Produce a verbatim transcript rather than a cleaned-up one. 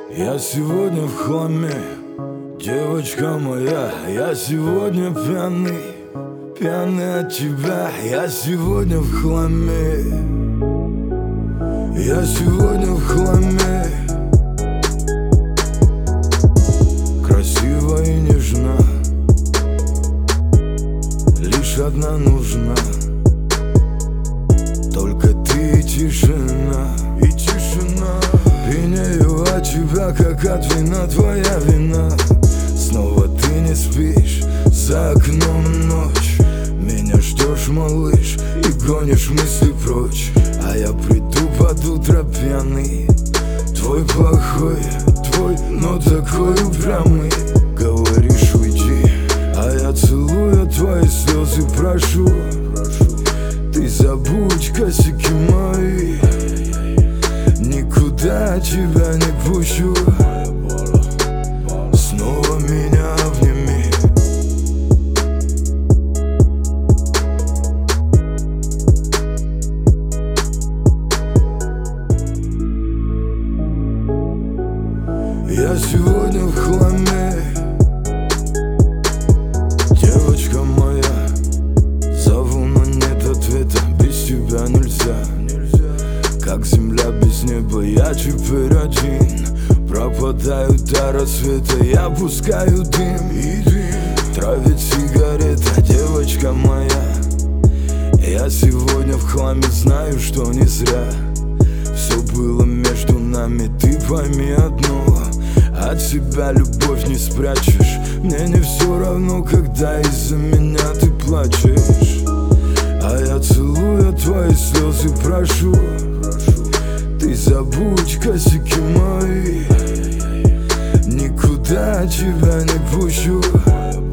Я сегодня в хламе, девочка моя. Я сегодня пьяный, пьяный от тебя. Я сегодня в хламе, я сегодня в хламе. Красива и нежна, лишь одна нужна. Только ты и тишина, и тишина. Пьянею от тебя, как от вина, твоя вина. Снова ты не спишь, за окном ночь. Меня ждешь, малыш, и гонишь мысли прочь. А я приду под утро пьяный, твой плохой, твой, но такой упрямый. Говоришь, уйди, а я целую твои слезы, прошу. Ты забудь косяки мои, никуда тебя не пущу. Снова меня обними. Я сегодня в хламе, девочка моя. Зову, но нет ответа, без тебя нельзя. Как земля без неба, я теперь один. Пропадаю до рассвета, я пускаю дым и дым. Травит сигарета, девочка моя. Я сегодня в хламе, знаю, что не зря. Все было между нами, ты пойми одно: от себя любовь не спрячешь. Мне не все равно, когда из-за меня ты плачешь. А я целую твои слезы, прошу. Ты забудь косяки мои, никуда тебя не пущу.